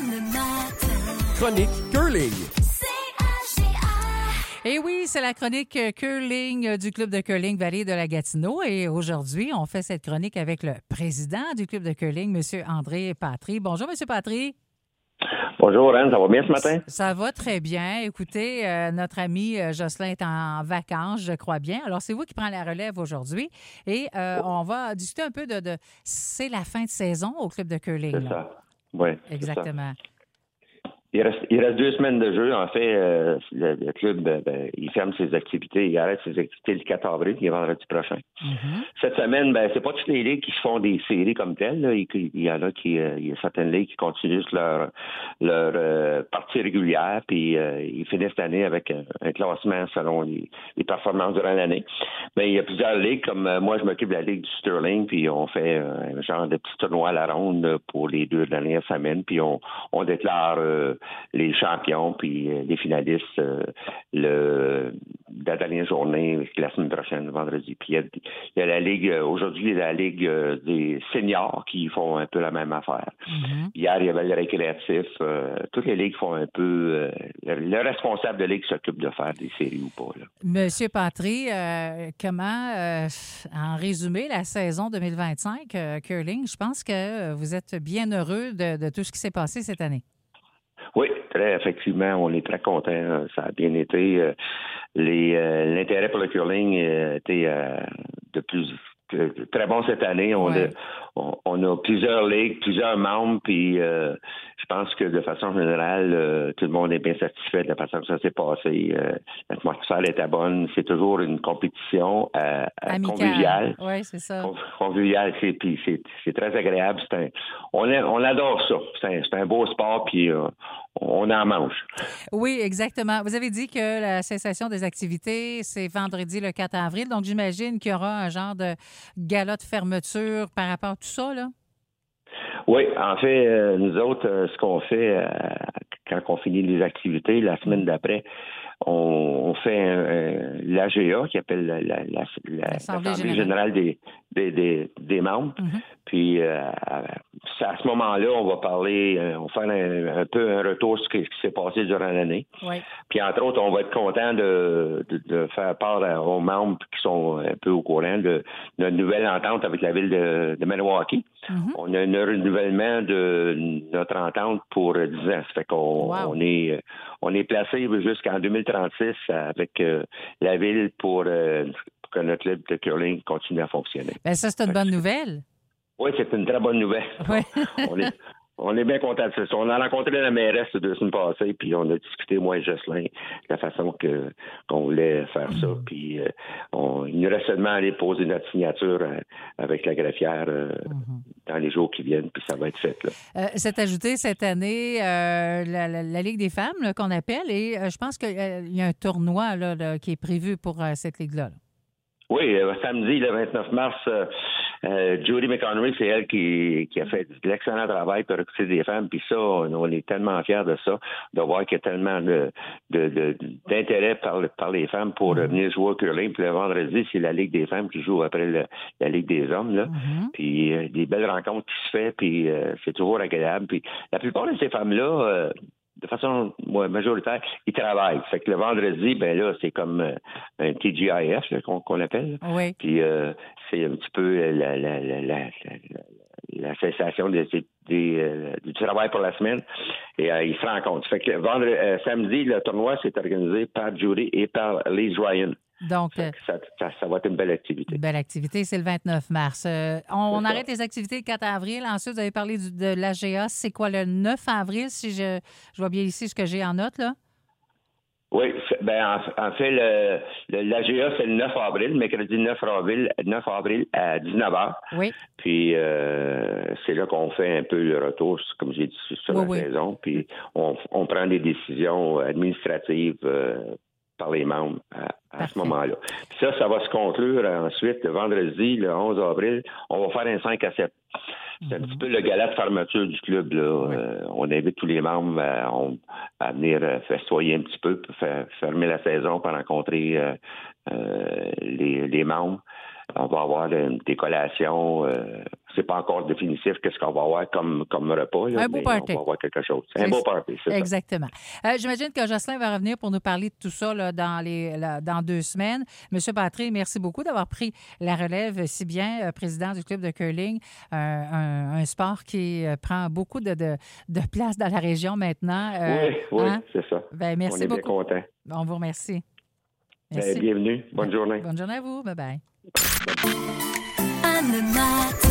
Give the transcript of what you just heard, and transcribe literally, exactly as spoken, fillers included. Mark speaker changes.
Speaker 1: Chronique curling.
Speaker 2: Et oui, c'est la chronique curling du club de curling Vallée de la Gatineau. Et aujourd'hui, on fait cette chronique avec le président du club de curling, M. André Patry. Bonjour, M. Patry.
Speaker 3: Bonjour, Anne, ça va bien ce matin?
Speaker 2: Ça va très bien. Écoutez, euh, notre ami euh, Jocelyn est en vacances, je crois bien. Alors, c'est vous qui prenez la relève aujourd'hui. Et euh, on va discuter un peu de, de... C'est la fin de saison au club de curling.
Speaker 3: C'est
Speaker 2: là.
Speaker 3: ça. Oui.
Speaker 2: Exactement.
Speaker 3: Il reste, il reste deux semaines de jeu. En fait, euh, le, le club, ben, ben, il ferme ses activités. Il arrête ses activités le quatre avril, qui est vendredi prochain.
Speaker 2: Mm-hmm.
Speaker 3: Cette semaine, ben, c'est pas toutes les ligues qui font des séries comme telles. Là. Il, il y en a qui, euh, il y a certaines ligues qui continuent leur leur euh, partie régulière, puis euh, ils finissent l'année avec un, un classement selon les, les performances durant l'année. Mais il y a plusieurs ligues, comme euh, moi, je m'occupe de la ligue du Sterling, puis on fait euh, un genre de petit tournoi à la ronde pour les deux dernières semaines, puis on, on déclare euh, les champions, puis euh, les finalistes euh, le, la dernière journée, la semaine prochaine, vendredi. Puis il y a, il y a la ligue, euh, aujourd'hui, il y a la ligue euh, des seniors qui font un peu la même affaire.
Speaker 2: Mm-hmm.
Speaker 3: Hier, il y avait le récréatif. Euh, toutes les ligues font un peu... Euh, le, le responsable de ligue s'occupe de faire des séries ou pas. Là.
Speaker 2: Monsieur Patry, euh, comment, euh, en résumé, la saison deux mille vingt-cinq, euh, curling, je pense que vous êtes bien heureux de, de tout ce qui s'est passé cette année.
Speaker 3: Oui, très effectivement, on est très contents. Ça a bien été. Les, euh, l'intérêt pour le curling a été euh, de plus très bon cette année. On,
Speaker 2: ouais.
Speaker 3: a, on, on a plusieurs ligues, plusieurs membres, puis euh, je pense que de façon générale, euh, tout le monde est bien satisfait de la façon que ça s'est passé. Euh, l'atmosphère était bonne. C'est toujours une compétition euh, conviviale.
Speaker 2: Oui, c'est ça.
Speaker 3: Conviviale, c'est, puis c'est, c'est très agréable. C'est un, on, a, on adore ça. C'est un, c'est un beau sport, puis euh, on en mange.
Speaker 2: Oui, exactement. Vous avez dit que la cessation des activités, c'est vendredi le quatre avril. Donc, j'imagine qu'il y aura un genre de gala de fermeture par rapport à tout ça, là?
Speaker 3: Oui, en fait, euh, nous autres, euh, ce qu'on fait euh, quand on finit les activités, la semaine d'après, on, on fait un, un, l'A G A, qui appelle la, la, la, la, l'Assemblée générale, générale des, des, des, des membres. Mm-hmm. Puis, euh, à ce moment-là, on va parler, euh, on va faire un, un peu un retour sur ce qui s'est passé durant l'année.
Speaker 2: Oui.
Speaker 3: Puis, entre autres, on va être content de, de, de faire part aux membres qui sont un peu au courant de notre nouvelle entente avec la ville de, de Maniwaki. Mm-hmm. On a un renouvellement de notre entente pour dix ans. Ça fait qu'on wow. on est, on est placé jusqu'en deux mille trente-six avec euh, la ville pour, euh, pour que notre club de curling continue à fonctionner.
Speaker 2: Bien, ça, c'est une bonne nouvelle.
Speaker 3: Oui, c'est une très bonne nouvelle.
Speaker 2: Oui.
Speaker 3: on, est, on est bien contents de ça. On a rencontré la mairesse deux semaines passées, puis on a discuté, moi et Jocelyn, de la façon que, qu'on voulait faire ça. Mm-hmm. Puis euh, on, il nous reste seulement à aller poser notre signature euh, avec la greffière euh, mm-hmm. dans les jours qui viennent, puis ça va être fait. Là.
Speaker 2: Euh, c'est ajouté cette année euh, la, la, la Ligue des femmes là, qu'on appelle, et euh, je pense qu'il euh, y a un tournoi là, là, qui est prévu pour euh, cette ligue-là. Là.
Speaker 3: Oui, euh, samedi, le vingt-neuf mars, euh, euh, Judy McConnery, c'est elle qui, qui a fait de l'excellent travail pour recruter des femmes. Puis ça, on, on est tellement fiers de ça, de voir qu'il y a tellement de, de, de, d'intérêt par, par les femmes pour mm-hmm. venir jouer au curling. Puis le vendredi, c'est la Ligue des femmes qui joue après le, la Ligue des hommes. Là. Mm-hmm. Puis euh, des belles rencontres qui se font, puis euh, c'est toujours agréable. Puis la plupart de ces femmes-là... Euh, de façon ouais, majoritaire, ils travaillent. Fait que le vendredi, ben là, c'est comme euh, un T G I F là, qu'on, qu'on appelle.
Speaker 2: Oui.
Speaker 3: Puis euh, c'est un petit peu la, la, la, la, la, la cessation des, des, euh, du travail pour la semaine. Et euh, ils se rencontrent. Fait que vendredi, euh, samedi, le tournoi s'est organisé par Judy et par Liz Ryan.
Speaker 2: Donc,
Speaker 3: ça, ça, ça va être une belle activité.
Speaker 2: Une belle activité, c'est le vingt-neuf mars. Euh, on, on arrête les activités le quatre avril. Ensuite, vous avez parlé du, de l'A G A. C'est quoi, le neuf avril, si je, je vois bien ici ce que j'ai en note, là?
Speaker 3: Oui, ben en, en fait, le, le, l'A G A, c'est le neuf avril, mercredi neuf avril, neuf avril à dix-neuf heures.
Speaker 2: Oui.
Speaker 3: Puis, euh, c'est là qu'on fait un peu le retour, comme j'ai dit, sur
Speaker 2: oui,
Speaker 3: la
Speaker 2: oui.
Speaker 3: saison. Puis, on, on prend des décisions administratives euh, par les membres à, à ce moment-là. Puis ça, ça va se conclure ensuite, le vendredi, le onze avril, on va faire un cinq à sept. C'est un mm-hmm. petit peu le gala de fermeture du club. Là. Oui. Euh, on invite tous les membres à, on, à venir euh, festoyer un petit peu, pour faire, fermer la saison, pour rencontrer euh, euh, les, les membres. on va avoir euh, des collations. Euh, c'est pas encore définitif qu'est-ce qu'on va avoir comme, comme repas. Là,
Speaker 2: un beau
Speaker 3: mais
Speaker 2: party.
Speaker 3: on va avoir quelque chose. Un
Speaker 2: C'est
Speaker 3: beau party, c'est
Speaker 2: Exactement. Euh, j'imagine que Jocelyn va revenir pour nous parler de tout ça là, dans, les, là, dans deux semaines. Monsieur Patry, merci beaucoup d'avoir pris la relève si bien, euh, président du club de curling, euh, un, un sport qui euh, prend beaucoup de, de, de place dans la région maintenant.
Speaker 3: Euh, oui, oui,
Speaker 2: hein?
Speaker 3: c'est ça.
Speaker 2: Ben, merci
Speaker 3: on est
Speaker 2: beaucoup.
Speaker 3: bien contents.
Speaker 2: On vous remercie.
Speaker 3: Ben, bienvenue. Bonne journée.
Speaker 2: Bonne journée à vous. Bye-bye.
Speaker 1: Anne